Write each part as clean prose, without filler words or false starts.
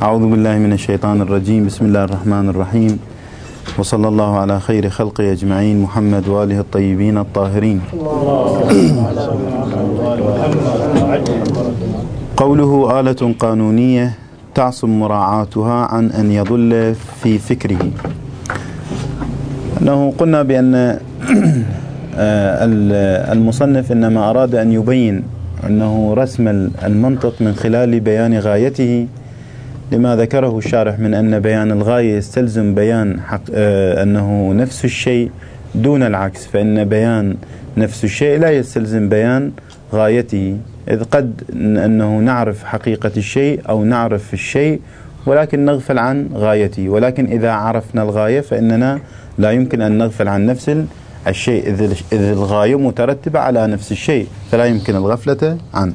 أعوذ بالله من الشيطان الرجيم. بسم الله الرحمن الرحيم، وصلى الله على خير خلقه أجمعين محمد وآله الطيبين الطاهرين. قوله آلة قانونية تعصم مراعاتها عن أن يضل في فكره. أنه قلنا بأن المصنف إنما أراد أن يبين أنه رسم المنطق من خلال بيان غايته، لما ذكره الشارح من أن بيان الغاية يستلزم بيان أنه نفس الشيء دون العكس، فإن بيان نفس الشيء لا يستلزم بيان غايته، إذ قد أنه نعرف حقيقة الشيء أو نعرف الشيء ولكن نغفل عن غايته، ولكن إذا عرفنا الغاية فإننا لا يمكن أن نغفل عن نفس الشيء، إذ الغاية مترتبة على نفس الشيء فلا يمكن الغفلة عنه.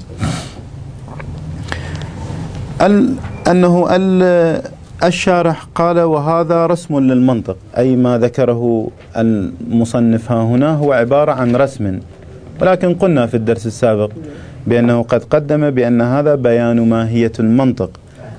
أنه الشارح قال وهذا رسم للمنطق، أي ما ذكره المصنف هنا هو عبارة عن رسم، ولكن قلنا في الدرس السابق بأنه قد قدم بأن هذا بيان ماهية المنطق،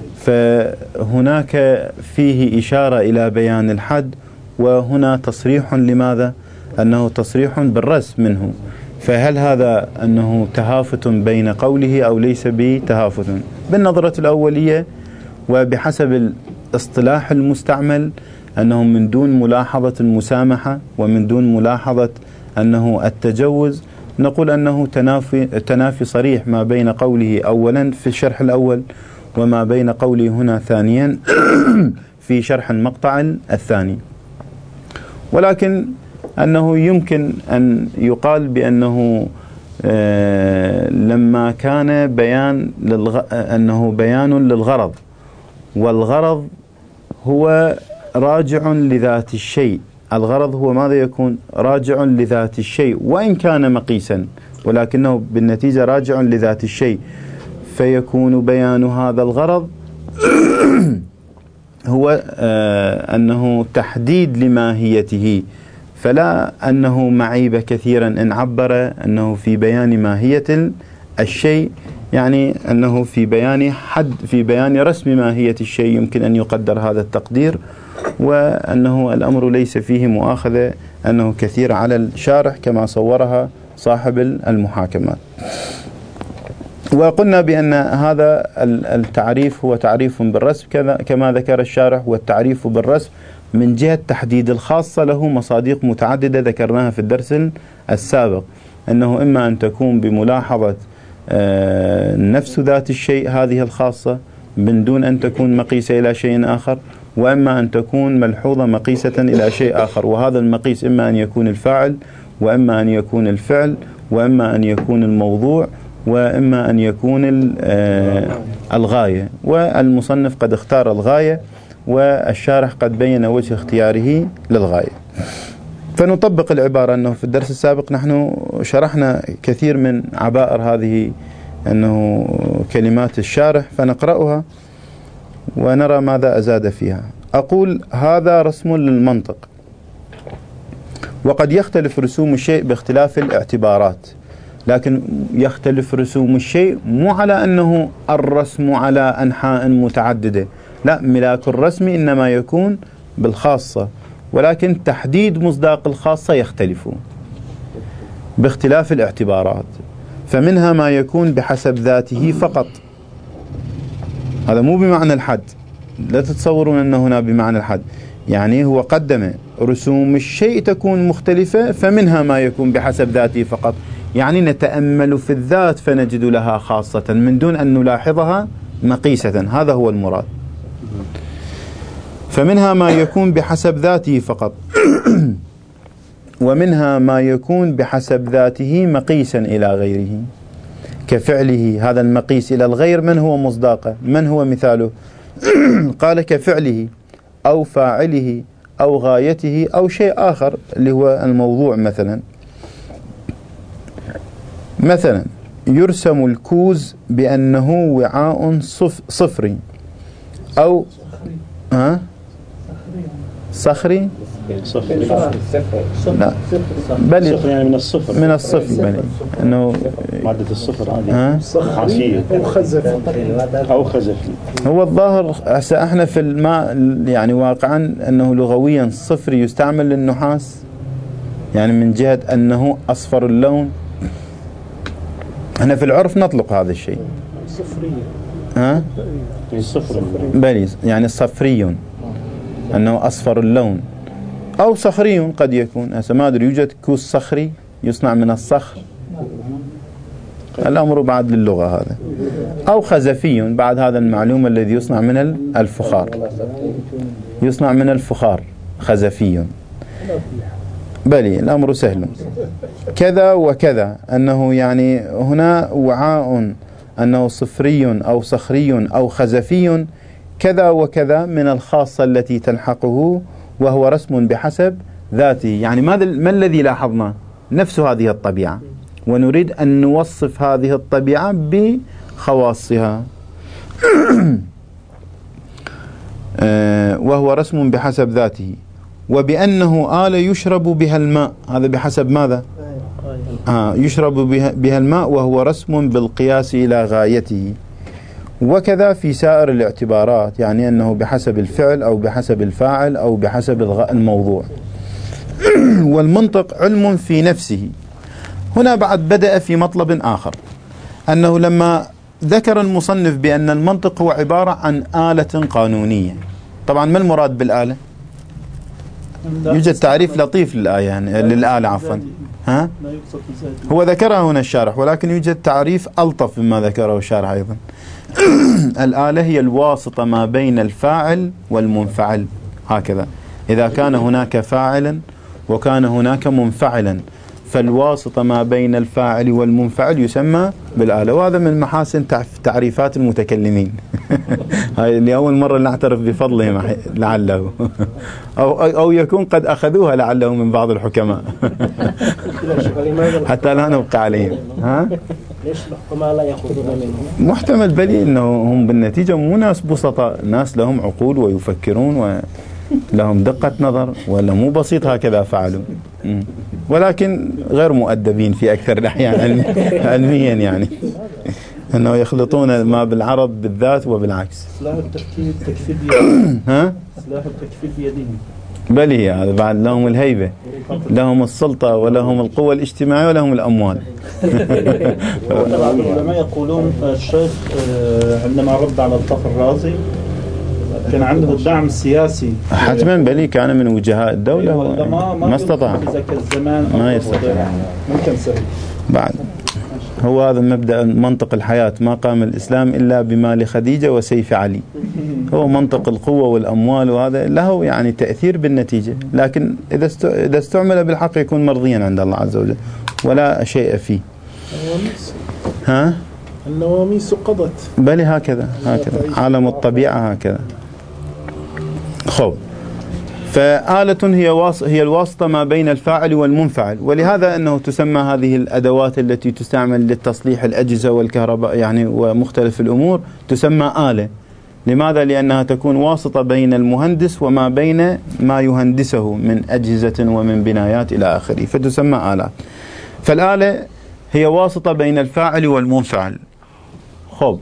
فهناك فيه إشارة إلى بيان الحد، وهنا تصريح لماذا؟ أنه تصريح بالرسم منه، فهل هذا أنه تهافت بين قوله أو ليس بتهافت؟ بالنظرة الأولية وبحسب الاصطلاح المستعمل أنه من دون ملاحظة المسامحة ومن دون ملاحظة أنه التجوز، نقول أنه تنافي صريح ما بين قوله أولا في الشرح الأول وما بين قوله هنا ثانيا في شرح المقطع الثاني. ولكن أنه يمكن أن يقال بأنه لما كان أنه بيان للغرض، والغرض هو راجع لذات الشيء، الغرض هو ماذا يكون؟ راجع لذات الشيء وإن كان مقيسا، ولكنه بالنتيجة راجع لذات الشيء، فيكون بيان هذا الغرض هو أنه تحديد لماهيته، فلا أنه معيب كثيرا إن عبر أنه في بيان ماهية الشيء، يعني أنه في بيان رسم ماهية الشيء يمكن أن يقدر هذا التقدير، وأنه الأمر ليس فيه مؤاخذة أنه كثير على الشارح كما صورها صاحب المحاكمات. وقلنا بأن هذا التعريف هو تعريف بالرسم كما ذكر الشارح، والتعريف بالرسم من جهة تحديد الخاصة له مصادق متعددة ذكرناها في الدرس السابق، أنه إما أن تكون بملاحظة نفس ذات الشيء هذه الخاصة من دون أن تكون مقيسة إلى شيء آخر، وإما أن تكون ملحوظة مقيسة إلى شيء آخر، وهذا المقيس إما أن يكون الفاعل وإما أن يكون الفعل وإما أن يكون الموضوع وإما أن يكون الغاية، والمصنف قد اختار الغاية والشارح قد بين وجه اختياره للغاية. فنطبق العبارة أنه في الدرس السابق نحن شرحنا كثير من عبائر هذه أنه كلمات الشارح، فنقرأها ونرى ماذا أزاد فيها. أقول هذا رسم للمنطق، وقد يختلف رسوم الشيء باختلاف الاعتبارات، لكن يختلف رسوم الشيء مو على أنه الرسم على أنحاء متعددة، لا، ملاك الرسم إنما يكون بالخاصة، ولكن تحديد مصداق الخاصة يختلف باختلاف الاعتبارات، فمنها ما يكون بحسب ذاته فقط، هذا مو بمعنى الحد، لا تتصورون أنه هنا بمعنى الحد، يعني هو قدم رسوم الشيء تكون مختلفة، فمنها ما يكون بحسب ذاته فقط، يعني نتأمل في الذات فنجد لها خاصة من دون أن نلاحظها مقيسة، هذا هو المراد. فمنها ما يكون بحسب ذاته فقط ومنها ما يكون بحسب ذاته مقيسا إلى غيره كفعله، هذا المقيس إلى الغير من هو مصداقه؟ من هو مثاله؟ قال كفعله أو فاعله أو غايته أو شيء آخر اللي هو الموضوع. مثلا يرسم الكوز بأنه وعاء صفري أو صخري لا بلي صفر يعني من الصفر، من الصفر بلي انه مادة الصفر هذه عاشية او خزفي. هو الظاهر هسه احنا في الماء يعني واقعا انه لغويا صفري يستعمل للنحاس، يعني من جهة انه اصفر اللون. احنا في العرف نطلق هذا الشيء صفرية صفر بلي يعني صفري انه اصفر اللون، او صخري قد يكون. هسه ما ادري يوجد كوس صخري يصنع من الصخر، الامر بعد للغة هذا. او خزفي بعد هذا المعلوم الذي يصنع من الفخار، يصنع من الفخار خزفي بلي الامر سهل. كذا وكذا انه يعني هنا وعاء انه صفري او صخري او خزفي، كذا وكذا من الخاصة التي تلحقه، وهو رسم بحسب ذاته. يعني ما الذي لاحظنا؟ نفس هذه الطبيعة، ونريد أن نوصف هذه الطبيعة بخواصها. وهو رسم بحسب ذاته، وبأنه آلة يشرب بها الماء. هذا بحسب ماذا؟ يشرب بها الماء، وهو رسم بالقياس إلى غايته. وكذا في سائر الاعتبارات، يعني أنه بحسب الفعل أو بحسب الفاعل أو بحسب الموضوع. والمنطق علم في نفسه. هنا بعد بدأ في مطلب آخر، أنه لما ذكر المصنف بأن المنطق هو عبارة عن آلة قانونية. طبعا ما المراد بالآلة؟ يوجد تعريف لطيف للآية يعني للآلة عفوا، هو ذكرها هنا الشارح، ولكن يوجد تعريف ألطف مما ذكره الشارح أيضا. الآلة هي الواسطة ما بين الفاعل والمنفعل، هكذا. إذا كان هناك فاعلا وكان هناك منفعلا، فالواسطة ما بين الفاعل والمنفعل يسمى بالآلة. وهذا من محاسن تعريفات المتكلمين. هاي لأول مرة نعترف بفضلهم لعله، أو يكون قد أخذوها لعله من بعض الحكماء. حتى لا نبقى عليهم. ليش الحكماء لا يأخذون منهم؟ محتمل بلي أنه هم بالنتيجة مو ناس بسطاء، ناس لهم عقول ويفكرون ولهم دقة نظر، ولا مو بسيط هكذا فعلوا، ولكن غير مؤدبين في أكثر الأحيان علميا، يعني أنه يخلطون ما بالعرب بالذات وبالعكس. سلاح التكفير بيدهم. سلاح التكفير بيدهم. بلي هذا بعد لهم الهيبة، لهم السلطة ولهم القوة الاجتماعية ولهم الأموال. بعض العلماء يقولون الشيخ عندما رد على الفخر الرازي كان عنده الدعم السياسي حتما بلي، كان من وجهاء الدولة ما استطاع، ما يستطيع ممكن سهل. بعد هو هذا مبدأ منطق الحياة، ما قام الإسلام إلا بمال خديجة وسيف علي. هو منطق القوة والأموال، وهذا له يعني تأثير بالنتيجة، لكن إذا استعمل بالحق يكون مرضيا عند الله عز وجل ولا شيء فيه. النواميس قضت بل هكذا عالم الطبيعة هكذا. خب، فآلة هي الواسطة ما بين الفاعل والمنفعل، ولهذا أنه تسمى هذه الأدوات التي تستعمل للتصليح الأجهزة والكهرباء يعني ومختلف الأمور تسمى آلة. لماذا؟ لأنها تكون واسطة بين المهندس وما بين ما يهندسه من أجهزة ومن بنايات إلى آخره، فتسمى آلات. فالآلة هي واسطة بين الفاعل والمنفعل. خب،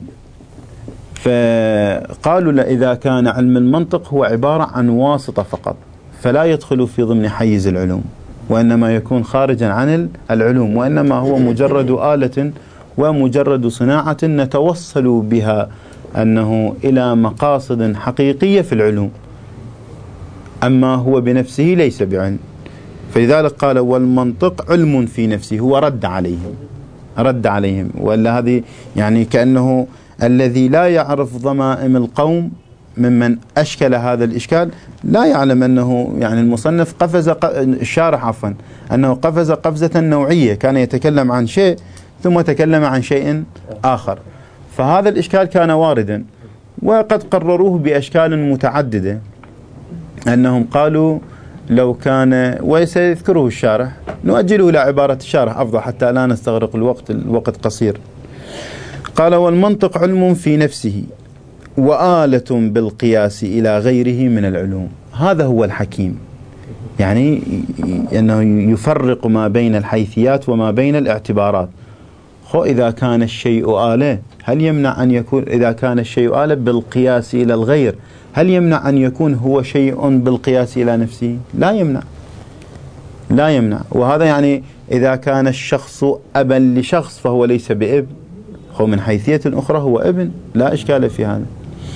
فقالوا إذا كان علم المنطق هو عبارة عن واسطة فقط، فلا يدخل في ضمن حيز العلوم، وإنما يكون خارجا عن العلوم، وإنما هو مجرد آلة ومجرد صناعة نتوصل بها أنه إلى مقاصد حقيقية في العلوم، أما هو بنفسه ليس بعلم. فلذلك قال والمنطق علم في نفسه، هو رد عليهم. ولا هذه يعني كأنه الذي لا يعرف ضمائم القوم ممن أشكل هذا الإشكال لا يعلم أنه يعني المصنف الشارح عفوا أنه قفز قفزة نوعية، كان يتكلم عن شيء ثم تكلم عن شيء آخر. فهذا الإشكال كان واردا، وقد قرروه بأشكال متعددة، أنهم قالوا لو كان، وسيذكره الشارح، نؤجله إلى عبارة الشارح أفضل حتى لا نستغرق الوقت قصير. قال والمنطق علم في نفسه وآلة بالقياس إلى غيره من العلوم. هذا هو الحكيم، يعني أنه يفرق ما بين الحيثيات وما بين الاعتبارات. إذا كان الشيء آلة هل يمنع أن يكون، إذا كان الشيء آلة بالقياس إلى الغير هل يمنع أن يكون هو شيء بالقياس إلى نفسه؟ لا يمنع، لا يمنع. وهذا يعني إذا كان الشخص أبا لشخص فهو ليس بابن، هو من حيثية أخرى هو ابن، لا إشكال في هذا.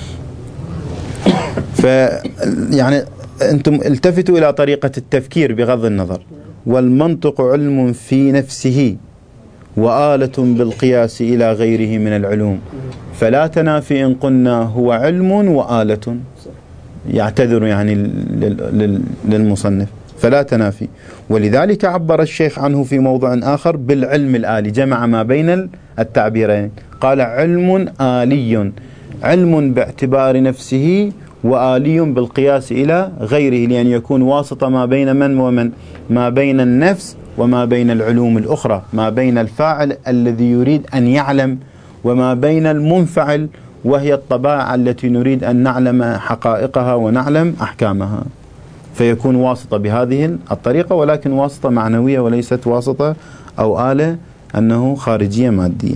يعني أنتم التفتوا إلى طريقة التفكير بغض النظر. والمنطق علم في نفسه وآلة بالقياس إلى غيره من العلوم، فلا تنافي إن قلنا هو علم وآلة. يعتذر يعني للمصنف، فلا تنافي. ولذلك عبر الشيخ عنه في موضع آخر بالعلم الآلي، جمع ما بين التعبيرين، قال علم آلي، علم باعتبار نفسه وآلي بالقياس إلى غيره، لأن يكون واسطة ما بين من ومن، ما بين النفس وما بين العلوم الأخرى، ما بين الفاعل الذي يريد أن يعلم وما بين المنفعل وهي الطبائع التي نريد أن نعلم حقائقها ونعلم أحكامها. فيكون واسطة بهذه الطريقة، ولكن واسطة معنوية وليست واسطة أو آلة أنه خارجية مادية.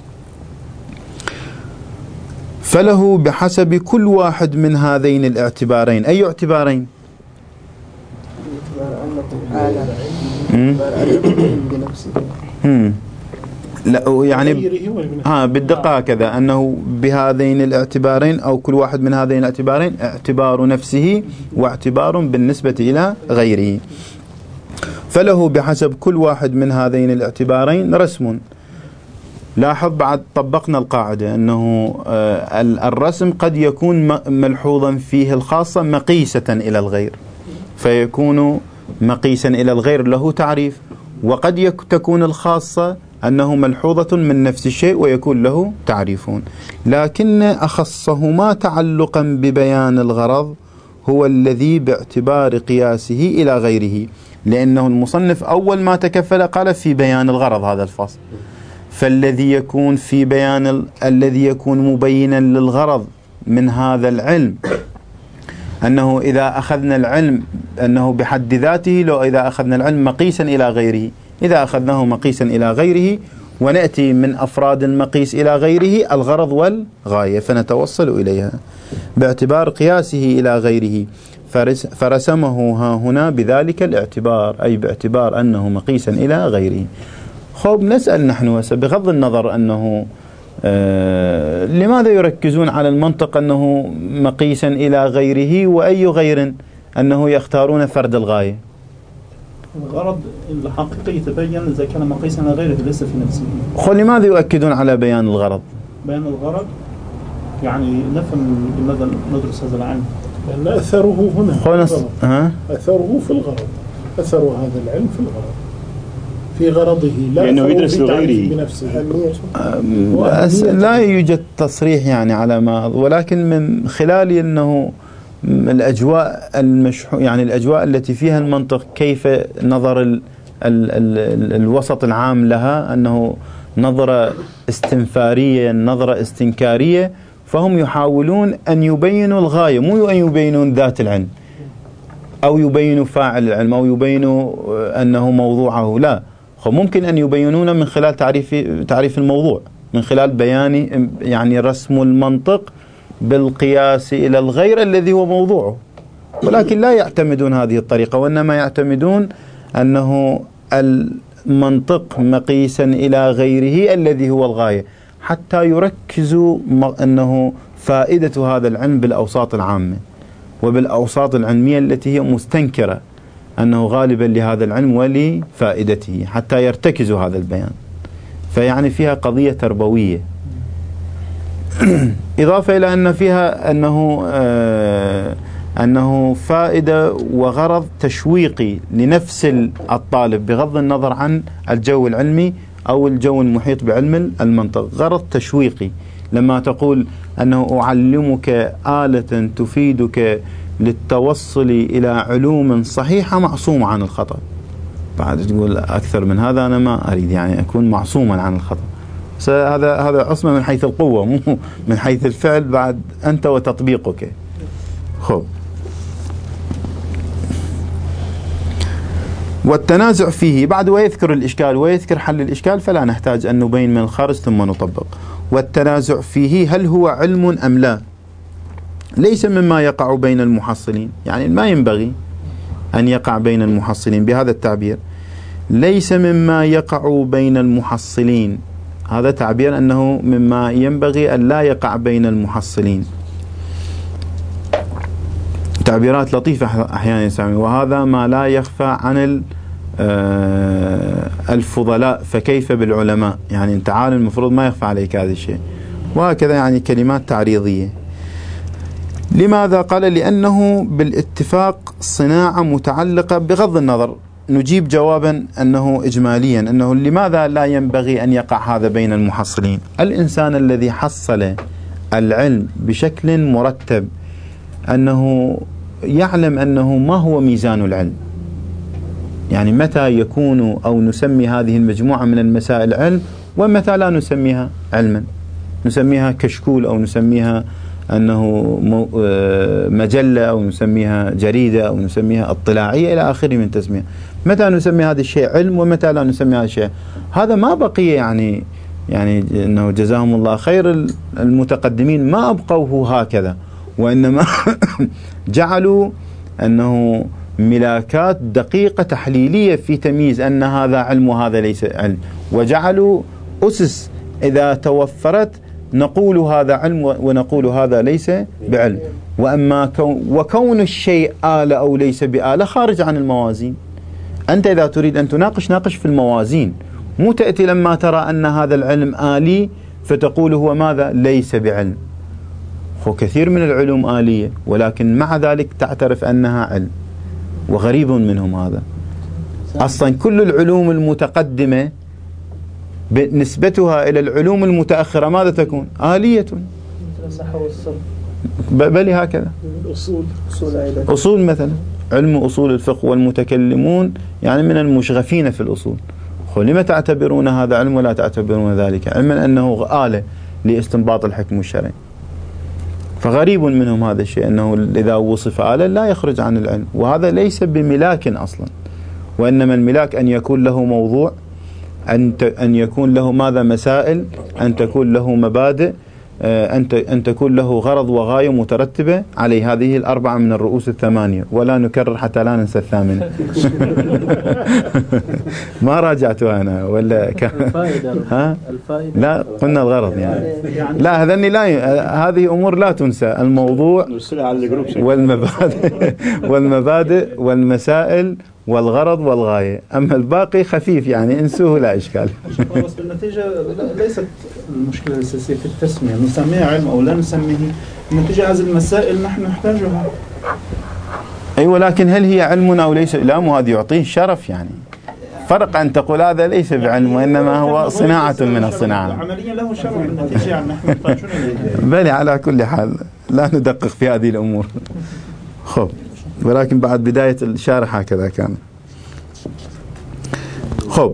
فله بحسب كل واحد من هذين الاعتبارين. أي اعتبارين؟ لا يعني بالدقة كذا، أنه بهذين الاعتبارين أو كل واحد من هذين الاعتبارين اعتبار نفسه واعتبار بالنسبة إلى غيره. فله بحسب كل واحد من هذين الاعتبارين رسم. لاحظ بعد طبقنا القاعدة أنه الرسم قد يكون ملحوظا فيه الخاصة مقيسة إلى الغير، فيكون مقيسا إلى الغير له تعريف، وقد تكون الخاصة أنه ملحوظة من نفس الشيء ويكون له تعريفون. لكن أخصهما تعلقا ببيان الغرض هو الذي باعتبار قياسه إلى غيره، لأنه المصنف أول ما تكفل قال في بيان الغرض هذا الفصل، فالذي يكون في بيان الذي يكون مبينا للغرض من هذا العلم، أنه إذا أخذنا العلم أنه بحد ذاته، لو إذا أخذنا العلم مقيسا إلى غيره، إذا أخذناه مقيسا إلى غيره ونأتي من أفراد المقيس إلى غيره الغرض والغاية فنتوصل إليها باعتبار قياسه إلى غيره، فرسمه ها هنا بذلك الاعتبار، أي باعتبار أنه مقيسا إلى غيره. خب نسأل نحن بغض النظر أنه لماذا يركزون على المنطق أنه مقيسا إلى غيره، وأي غير أنه يختارون فرد الغاية؟ الغرض الحقيقي يتبين إذا كان مقيسا على غيره ليس في نفسه. خل لماذا يؤكدون على بيان الغرض؟ بيان الغرض يعني نفهم لماذا ندرس هذا العلم، لأن أثره هنا أثره في الغرض، أثر هذا العلم في الغرض، في غرضه، لا لأنه يدرس لغيره بنفسه. لا يوجد تصريح يعني على ما، ولكن من خلال أنه الأجواء يعني الأجواء التي فيها المنطق، كيف نظر الوسط العام لها، أنه نظرة استنفارية، نظرة استنكارية، فهم يحاولون أن يبينوا الغاية، مو أن يبينون ذات العلم أو يبينوا فاعل العلم أو يبينوا أنه موضوعه، لا، ممكن أن يبينون من خلال تعريف الموضوع، من خلال بيان يعني رسم المنطق بالقياس إلى الغير الذي هو موضوعه، ولكن لا يعتمدون هذه الطريقة، وإنما يعتمدون أنه المنطق مقيسا إلى غيره الذي هو الغاية، حتى يركزوا أنه فائدة هذا العلم بالأوساط العامة وبالأوساط العلمية التي هي مستنكرة أنه غالبا لهذا العلم ولفائدته، حتى يرتكزوا هذا البيان. فيعني فيها قضية تربوية، إضافة إلى أن فيها أنه فائدة وغرض تشويقي لنفس الطالب بغض النظر عن الجو العلمي أو الجو المحيط بعلم المنطق، غرض تشويقي. لما تقول أنه أعلمك آلة تفيدك للتوصل إلى علوم صحيحة معصومة عن الخطأ، بعد تقول أكثر من هذا أنا ما أريد، يعني أكون معصوما عن الخطأ. هذا عصمة من حيث القوة، مو من حيث الفعل، بعد أنت وتطبيقك. خب والتنازع فيه بعد ويذكر الإشكال ويذكر حل الإشكال، فلا نحتاج أن نبين من الخارج ثم نطبق. والتنازع فيه هل هو علم أم لا، ليس مما يقع بين المحصلين، يعني ما ينبغي أن يقع بين المحصلين بهذا التعبير، ليس مما يقع بين المحصلين، هذا تعبير أنه مما ينبغي أن لا يقع بين المحصلين. تعبيرات لطيفة أحيانا يسمى، وهذا ما لا يخفى عن الفضلاء فكيف بالعلماء، يعني أنت عالم المفروض ما يخفى عليك هذا الشيء، وهكذا يعني كلمات تعريضية. لماذا؟ قال لأنه بالاتفاق صناعة متعلقة، بغض النظر نجيب جوابا أنه إجماليا أنه لماذا لا ينبغي أن يقع هذا بين المحصلين. الإنسان الذي حصل العلم بشكل مرتب أنه يعلم أنه ما هو ميزان العلم، يعني متى يكون أو نسمي هذه المجموعة من المسائل علم ومتى لا نسميها علما، نسميها كشكول أو نسميها أنه مجلة أو نسميها جريدة أو نسميها اطلاعية إلى آخره من تسمية. متى نسمي هذا الشيء علم ومتى لا نسمي هذا الشيء، هذا ما بقي يعني أنه جزاهم الله خير المتقدمين ما أبقوه هكذا، وإنما جعلوا أنه ملاكات دقيقة تحليلية في تمييز أن هذا علم وهذا ليس علم، وجعلوا أسس إذا توفرت نقول هذا علم ونقول هذا ليس بعلم. وأما وكون الشيء آلة أو ليس بآلة خارج عن الموازين. أنت إذا تريد أن تناقش ناقش في الموازين، مو تأتي لما ترى أن هذا العلم آلي فتقول هو ماذا ليس بعلم. وكثير من العلوم آلية ولكن مع ذلك تعترف أنها علم، وغريب منهم هذا. أصلا كل العلوم المتقدمة نسبتها إلى العلوم المتأخرة ماذا تكون؟ آلية، بل هكذا أصول مثلا، علم أصول الفقه والمتكلمون يعني من المشغفين في الأصول، لما تعتبرون هذا علم ولا تعتبرون ذلك علما أنه آلة لاستنباط الحكم الشرعي؟ فغريب منهم هذا الشيء، أنه إذا وصف آلة لا يخرج عن العلم، وهذا ليس بملاك أصلا، وإنما الملاك أن يكون له موضوع، أن يكون له ماذا مسائل، أن تكون له مبادئ، أن تكون له غرض وغاية مترتبة عليه. هذه الأربعة من الرؤوس الثمانية، ولا نكرر حتى لا ننسى الثامنة. ما راجعتها أنا ولا الفائدة. لا قلنا الغرض يعني لا هذني لا هذه أمور لا تنسى، الموضوع والمبادئ والمسائل والغرض والغاية، أما الباقي خفيف يعني انسوه لا إشكال. بس بالنتيجة ليست المشكلة الأساسية في التسمية، نسميه علم أو لا نسميه، النتيجة هذه المسائل نحن نحتاجها. أي ولكن هل هي علم أو ليس؟ لا، مو هذا يعطيه شرف، يعني فرق أن تقول هذا ليس بعلم وإنما هو صناعة من الصناعة. عمليا له شرف بالنتيجة، يعني نحن نحتاجون إليه. بل على كل حال لا ندقق في هذه الأمور. خب، ولكن بعد بداية الشارح هكذا كان. خب،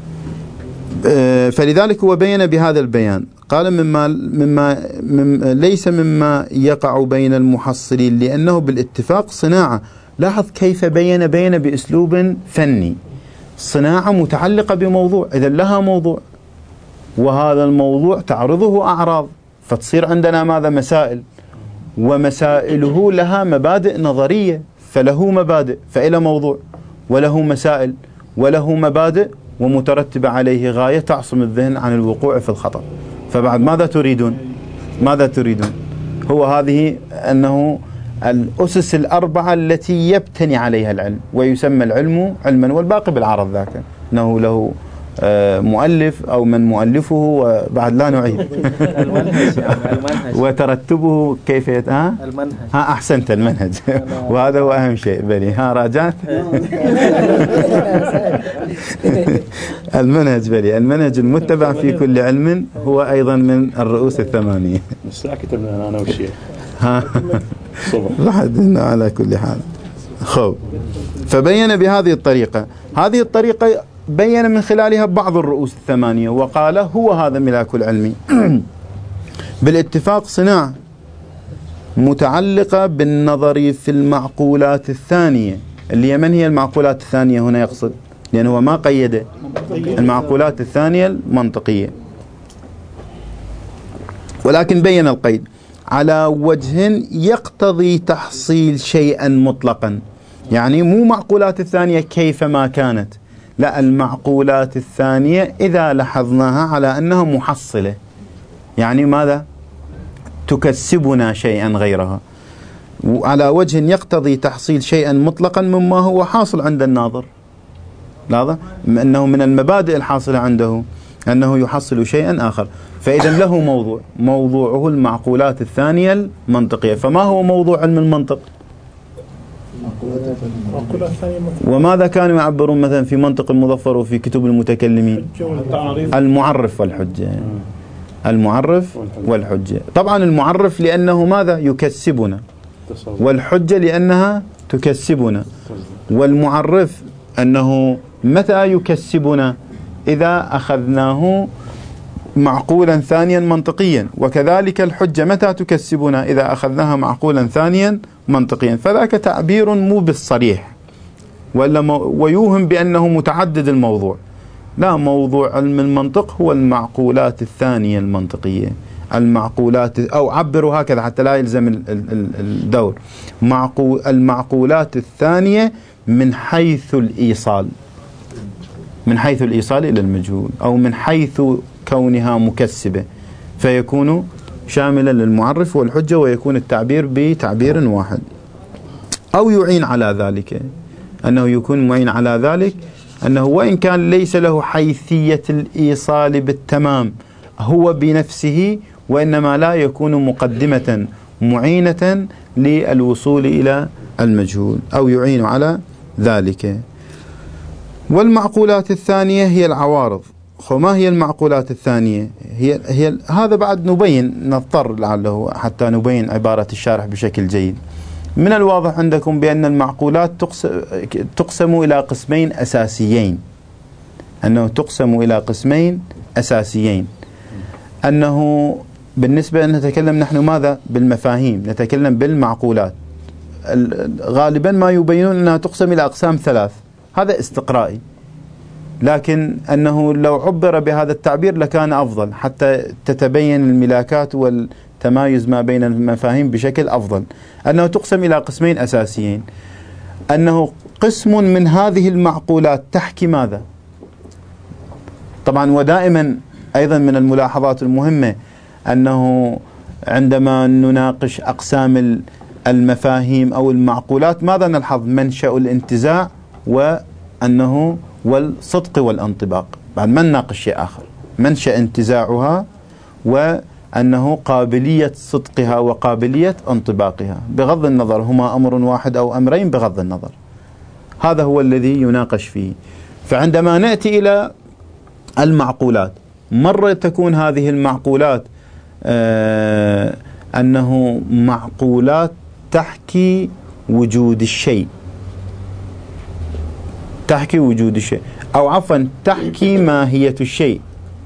فلذلك هو بين بهذا البيان، قال مما ليس مما يقع بين المحصلين لأنه بالاتفاق صناعة. لاحظ كيف بين بأسلوب فني، صناعة متعلقة بموضوع، إذا لها موضوع وهذا الموضوع تعرضه أعراض، فتصير عندنا ماذا مسائل، ومسائله لها مبادئ نظرية، فله مبادئ فإلى موضوع، وله مسائل وله مبادئ، ومترتب عليه غاية تعصم الذهن عن الوقوع في الخطأ. فبعد ماذا تريدون؟ هو هذه أنه الأسس الأربعة التي يبتني عليها العلم، ويسمى العلم علما، والباقي بالعرض ذاك أنه له مؤلف أو من مؤلفه، وبعد لا نعيد وترتبه كيف المنهج. أحسنت، المنهج وهذا هو أهم شيء. بلي راجعت المنهج، بلي المنهج المتبع في كل علم هو أيضا من الرؤوس الثمانية. كتبنا أنا والشيخ لحدنا على كل حال. خب، فبين بهذه الطريقة، هذه الطريقة بين من خلالها بعض الرؤوس الثمانية، وقال هو هذا ملاك العلم بالاتفاق صناعة متعلقة بالنظر في المعقولات الثانية، اللي من هي المعقولات الثانية هنا يقصد لأنه ما قيد المعقولات الثانية المنطقية، ولكن بين القيد على وجه يقتضي تحصيل شيئا مطلقا، يعني مو معقولات الثانية كيفما كانت، لا، المعقولات الثانية إذا لاحظناها على أنها محصلة، يعني ماذا؟ تكسبنا شيئا غيرها، وعلى وجه يقتضي تحصيل شيئا مطلقا مما هو حاصل عند الناظر. لاحظ أنه من المبادئ الحاصلة عنده أنه يحصل شيئا آخر، فإذا له موضوعه المعقولات الثانية المنطقية. فما هو موضوع علم المنطق؟ وماذا كانوا يعبرون مثلا في منطق المظفر وفي كتب المتكلمين؟ المعرف والحجة. المعرف والحجة. طبعا المعرف لأنه ماذا؟ يكسبنا، والحجة لأنها تكسبنا. والمعرف أنه متى يكسبنا؟ إذا أخذناه معقولا ثانيا منطقيا، وكذلك الحجة متى تكسبنا؟ إذا أخذناها معقولا ثانيا منطقيا. فذاك تعبير مو بالصريح، ويوهم بأنه متعدد الموضوع. لا، موضوع علم المنطق هو المعقولات الثانية المنطقية. المعقولات، أو عبروا هكذا حتى لا يلزم الدور، المعقولات الثانية من حيث الإيصال، من حيث الإيصال إلى المجهول، أو من حيث كونها مكسبة، فيكون شاملا للمعرف والحجة، ويكون التعبير بتعبير واحد. أو يعين على ذلك، أنه يكون معين على ذلك، أنه وإن كان ليس له حيثية الإيصال بالتمام هو بنفسه، وإنما لا يكون مقدمة معينة للوصول إلى المجهول، أو يعين على ذلك. والمعقولات الثانية هي العوارض. ما هي المعقولات الثانية؟ هي هذا بعد نبين، نضطر لعله حتى نبين عبارة الشارح بشكل جيد. من الواضح عندكم بأن المعقولات تقسم إلى قسمين أساسيين، أنه تقسم إلى قسمين أساسيين. أنه بالنسبة أن نتكلم نحن ماذا؟ بالمفاهيم، نتكلم بالمعقولات. غالبا ما يبينون أنها تقسم إلى أقسام ثلاث، هذا استقرائي، لكن أنه لو عبر بهذا التعبير لكان أفضل حتى تتبين الملاكات والتمايز ما بين المفاهيم بشكل أفضل. أنه تقسم إلى قسمين أساسيين، أنه قسم من هذه المعقولات تحكي ماذا؟ طبعا ودائما أيضا من الملاحظات المهمة أنه عندما نناقش أقسام المفاهيم أو المعقولات ماذا نلحظ؟ منشأ الانتزاع، وأنه والصدق والانطباق. بعد ما نناقش شيء آخر، منشأ انتزاعها، وأنه قابلية صدقها وقابلية انطباقها، بغض النظر هما أمر واحد أو أمرين، بغض النظر، هذا هو الذي يناقش فيه. فعندما نأتي إلى المعقولات، مرة تكون هذه المعقولات أنه معقولات تحكي وجود الشيء، تحكي وجود الشيء، أو عفوا تحكي ماهية الشيء،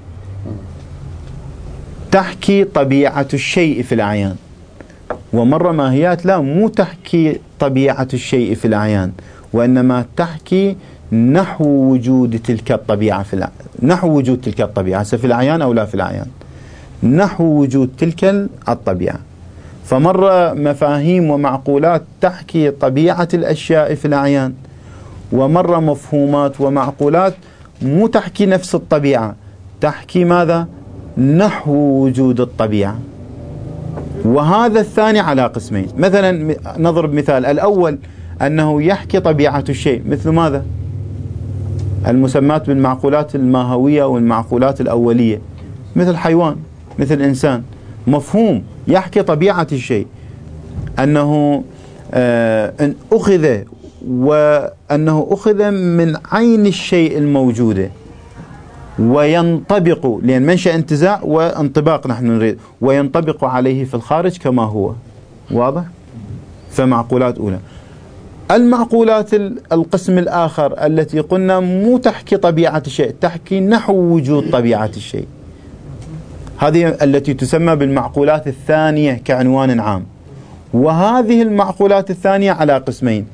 تحكي طبيعة الشيء في الأعيان. ومرة ماهيات لا، مو تحكي طبيعة الشيء في الأعيان، وإنما تحكي نحو وجود تلك الطبيعة نحو وجود تلك الطبيعة، في الأعيان أو لا في الأعيان، نحو وجود تلك الطبيعة. فمرة مفاهيم ومعقولات تحكي طبيعة الأشياء في الأعيان، ومرة مفهومات ومعقولات مو تحكي نفس الطبيعة، تحكي ماذا؟ نحو وجود الطبيعة. وهذا الثاني على قسمين. مثلا نضرب مثال، الأول أنه يحكي طبيعة الشيء، مثل ماذا؟ المسمات بالمعقولات الماهوية والمعقولات الأولية، مثل حيوان، مثل إنسان، مفهوم يحكي طبيعة الشيء، أنه أن أخذ، وأنه أخذ من عين الشيء الموجودة، وينطبق، لأن منشأ انتزاع وانطباق نحن نريد، وينطبق عليه في الخارج كما هو. واضح؟ فمعقولات أولى. المعقولات القسم الآخر التي قلنا مو تحكي طبيعة الشيء، تحكي نحو وجود طبيعة الشيء، هذه التي تسمى بالمعقولات الثانية كعنوان عام. وهذه المعقولات الثانية على قسمين،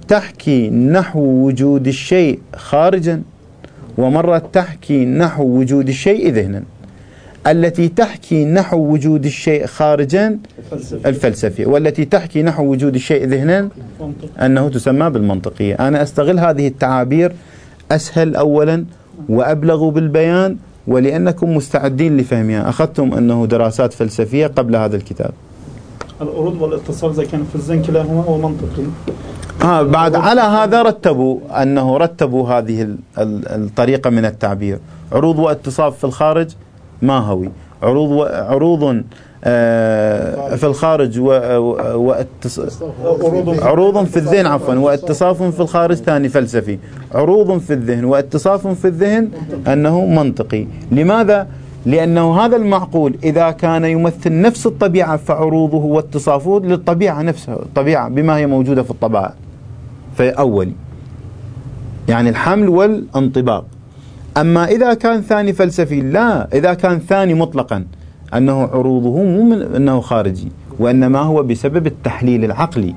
تحكي نحو وجود الشيء خارجا، ومرة تحكي نحو وجود الشيء ذهنا. التي تحكي نحو وجود الشيء خارجا الفلسفية، والتي تحكي نحو وجود الشيء ذهنا أنه تسمى بالمنطقية. أنا أستغل هذه التعابير أسهل أولا وأبلغ بالبيان، ولأنكم مستعدين لفهمها. أخذتم أنه دراسات فلسفية قبل هذا الكتاب. العروض والاتصال إذا كان في الذهن كلاهما هو منطقي. بعد على هذا رتبوا هذه الطريقة من التعبير. عروض واتصال في الخارج ماهوي، عروض في الخارج عروض في الذهن واتصاف في الخارج ثاني فلسفي. عروض في الذهن واتصاف في الذهن أنه منطقي. لماذا؟ لأنه هذا المعقول إذا كان يمثل نفس الطبيعة فعروضه واتصافه للطبيعة نفسها، الطبيعة بما هي موجودة في الطبائع فأولي، يعني الحمل والانطباق. أما إذا كان ثاني فلسفي لا، إذا كان ثاني مطلقا أنه عروضه مو من أنه خارجي، وإنما هو بسبب التحليل العقلي،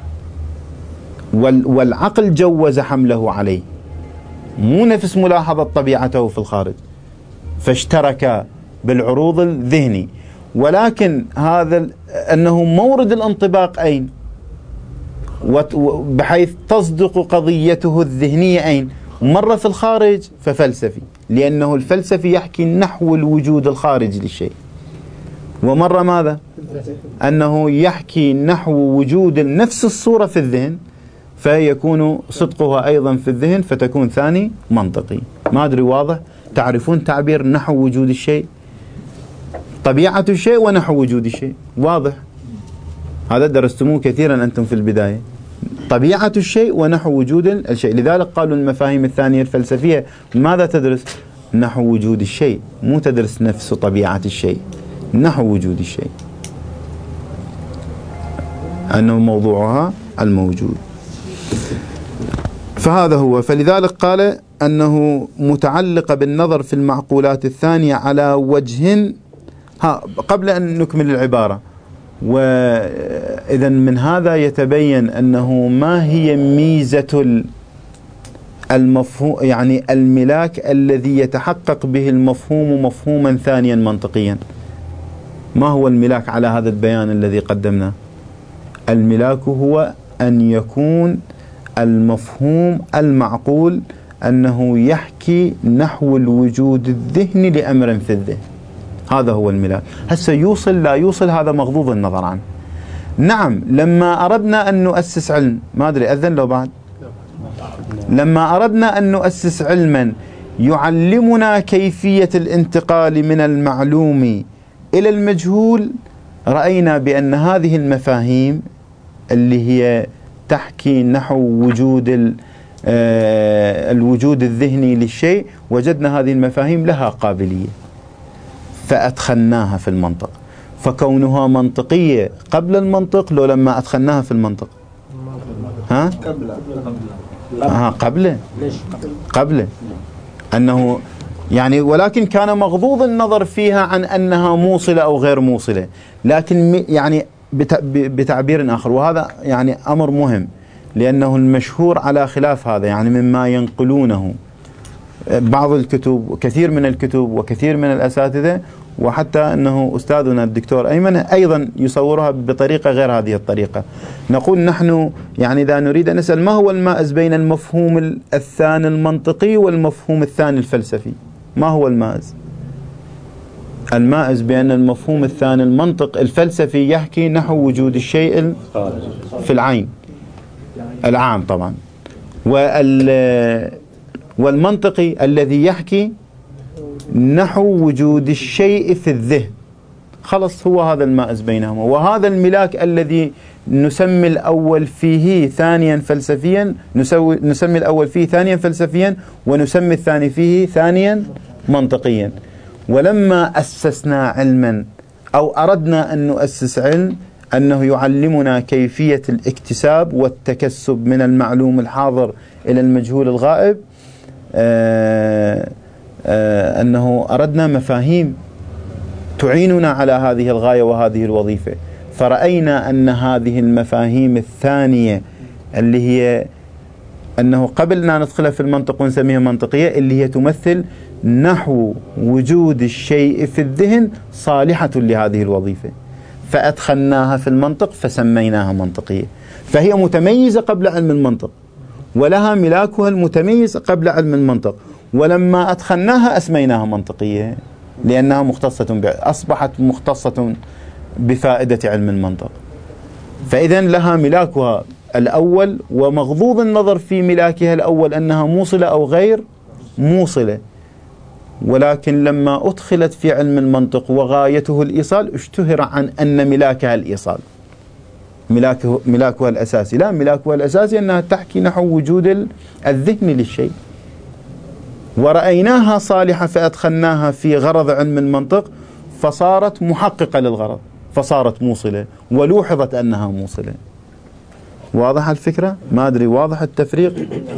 والعقل جوز حمله عليه، مو نفس ملاحظة طبيعته في الخارج، فاشترك بالعروض الذهني. ولكن هذا أنه مورد الانطباق أين، بحيث تصدق قضيته الذهنية أين، مرة في الخارج ففلسفي، لأنه الفلسفي يحكي نحو الوجود الخارجي للشيء، ومرة ماذا؟ أنه يحكي نحو وجود نفس الصورة في الذهن، فيكون صدقها أيضا في الذهن، فتكون ثاني منطقي. ما أدري واضح؟ تعرفون تعبير نحو وجود الشيء، طبيعة الشيء ونحو وجود الشيء، واضح؟ هذا درستموه كثيرا أنتم في البداية، طبيعة الشيء ونحو وجود الشيء. لذلك قالوا المفاهيم الثانية الفلسفية ماذا تدرس؟ نحو وجود الشيء، مو تدرس نفس طبيعة الشيء، نحو وجود الشيء، أنه موضوعها الموجود. فهذا هو. فلذلك قال أنه متعلقة بالنظر في المعقولات الثانية على وجه. قبل أن نكمل العبارة، وإذا من هذا يتبين أنه ما هي ميزة المفهوم، يعني الملاك الذي يتحقق به المفهوم مفهوما ثانيا منطقيا. ما هو الملاك على هذا البيان الذي قدمناه؟ الملاك هو أن يكون المفهوم المعقول أنه يحكي نحو الوجود الذهني لأمر في الذهن، هذا هو الملاك. هسه يوصل لا يوصل هذا مغضوض النظر عنه. نعم، لما أردنا أن نؤسس علم، ما أدري أذن لو بعد، لما أردنا أن نؤسس علما يعلمنا كيفية الانتقال من المعلوم إلى المجهول، رأينا بأن هذه المفاهيم اللي هي تحكي نحو وجود الوجود الذهني للشيء، وجدنا هذه المفاهيم لها قابلية فأدخلناها في المنطق. فكونها منطقية قبل المنطق لو لما أدخلناها في المنطق؟ قبل أنه يعني، ولكن كان مغضوض النظر فيها عن أنها موصلة أو غير موصلة، لكن يعني بتعبير آخر، وهذا يعني أمر مهم، لأنه المشهور على خلاف هذا، يعني مما ينقلونه بعض الكتب، كثير من الكتب وكثير من الأساتذة، وحتى أنه أستاذنا الدكتور أيمن أيضا يصورها بطريقة غير هذه الطريقة. نقول نحن يعني إذا نريد أن نسأل ما هو المائز بين المفهوم الثاني المنطقي والمفهوم الثاني الفلسفي، ما هو المائز؟ المائز بأن المفهوم الثاني المنطق الفلسفي يحكي نحو وجود الشيء في العين العام طبعا، والمنطقي الذي يحكي نحو وجود الشيء في الذهن. خلص، هو هذا المائز بينهما، وهذا الملاك الذي نسمي الأول فيه ثانيا فلسفيا، نسمي الأول فيه ثانيا فلسفيا، ونسمي الثاني فيه ثانيا منطقيا. ولما أسسنا علما أو أردنا أن نؤسس علم أنه يعلمنا كيفية الاكتساب والتكسب من المعلوم الحاضر إلى المجهول الغائب، أنه أردنا مفاهيم تعيننا على هذه الغاية وهذه الوظيفة. فرأينا أن هذه المفاهيم الثانية اللي هي أنه قبل أن ندخلها في المنطق ونسميها منطقية، اللي هي تمثل نحو وجود الشيء في الذهن صالحة لهذه الوظيفة، فأدخلناها في المنطق فسميناها منطقية. فهي متميزة قبل علم المنطق، ولها ملاكها المتميز قبل علم المنطق، ولما أدخلناها أسميناها منطقية لأنها أصبحت مختصة بفائدة علم المنطق. فإذا لها ملاكها الأول، ومغضوض النظر في ملاكها الأول أنها موصلة أو غير موصلة، ولكن لما أدخلت في علم المنطق وغايته الإيصال اشتهر عن أن ملاكها الإيصال، ملاكها الأساسي. لا، ملاكها الأساسي أنها تحكي نحو وجود الذهن للشيء، ورأيناها صالحة فأدخلناها في غرض علم المنطق فصارت محققة للغرض، فصارت موصلة ولوحظت أنها موصلة. واضح الفكرة؟ ما أدري واضح التفريق؟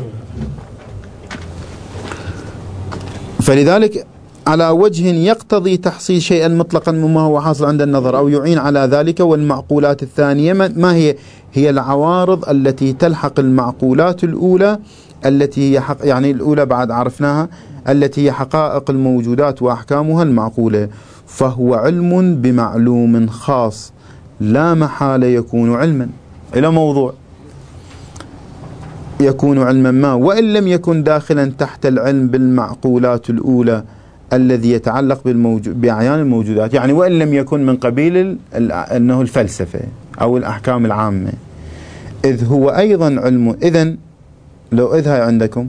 فلذلك على وجه يقتضي تحصيل شيئا مطلقا مما هو حاصل عند النظر أو يعين على ذلك. والمعقولات الثانية ما هي؟ هي العوارض التي تلحق المعقولات الأولى، التي هي يعني الأولى بعد عرفناها، التي هي حقائق الموجودات وأحكامها المعقولة. فهو علم بمعلوم خاص لا محالة يكون علما، إلى موضوع يكون علما ما، وإن لم يكن داخلا تحت العلم بالمعقولات الأولى الذي يتعلق بأعيان الموجودات، يعني وإن لم يكن من قبيل أنه الفلسفة أو الأحكام العامة، إذ هو أيضا علم. إذن لو إذها عندكم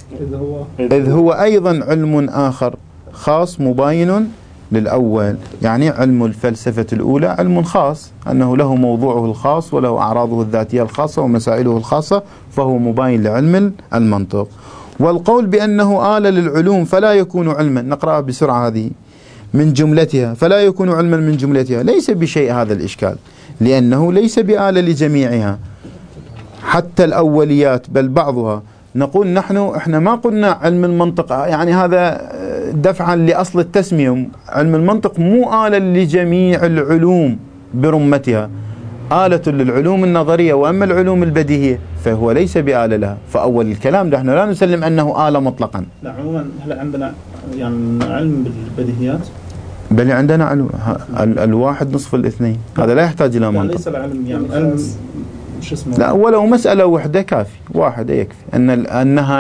إذ هو أيضا علم آخر خاص مباين للأول، يعني علم الفلسفة الأولى علم خاص، أنه له موضوعه الخاص وله أعراضه الذاتية الخاصة ومسائله الخاصة، فهو مباين لعلم المنطق. والقول بأنه آلة للعلوم فلا يكون علما، نقرأها بسرعة هذه من جملتها، فلا يكون علما من جملتها، ليس بشيء هذا الإشكال، لأنه ليس بآلة لجميعها حتى الأوليات بل بعضها. نقول احنا ما قلنا علم المنطق، يعني هذا دفعا لأصل التسمية، علم المنطق مو آلة لجميع العلوم برمتها، آلة للعلوم النظرية، وأما العلوم البديهية فهو ليس بآلة لها. فأول الكلام نحن لا نسلم أنه آلة مطلقا. لا، عموما هلا عندنا يعني علم بالبديهيات، بل عندنا علم الواحد نصف الاثنين، هذا لا يحتاج إلى منطق. ليس العلم يعني علم شو اسمه، لا، ولو مسألة وحدة كافي، واحدة يكفي أنها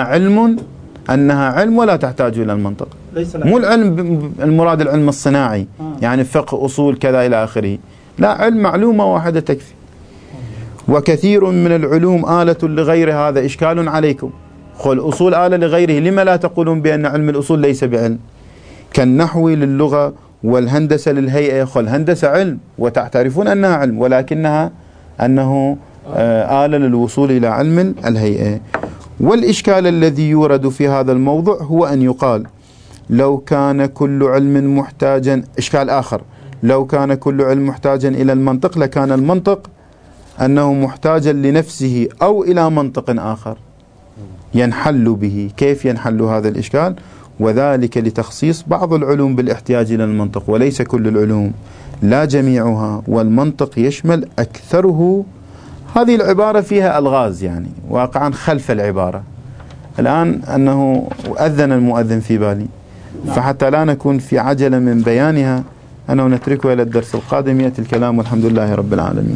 علم ولا تحتاج إلى المنطق. مو العلم المراد العلم الصناعي، يعني فقه أصول كذا إلى آخره، لا، علم معلومة واحدة تكفي. وكثير من العلوم آلة لغير هذا إشكال عليكم. قل أصول آلة لغيره، لما لا تقولون بأن علم الأصول ليس بعلم؟ كالنحو للغة والهندسة للهيئة، قل هندسة علم وتعترفون أنها علم، ولكنها أنه آلة للوصول إلى علم الهيئة. والإشكال الذي يورد في هذا الموضوع هو أن يقال لو كان كل علم محتاجا، إشكال آخر، لو كان كل علم محتاجا إلى المنطق لكان المنطق أنه محتاجا لنفسه أو إلى منطق آخر ينحل به. كيف ينحل هذا الإشكال؟ وذلك لتخصيص بعض العلوم بالاحتياج إلى المنطق وليس كل العلوم، لا جميعها، والمنطق يشمل أكثره. هذه العبارة فيها ألغاز، يعني واقعا خلف العبارة. الآن أنه أذن المؤذن في بالي، فحتى لا نكون في عجلة من بيانها أنه نتركها إلى الدرس القادم. يأتي الكلام والحمد لله رب العالمين.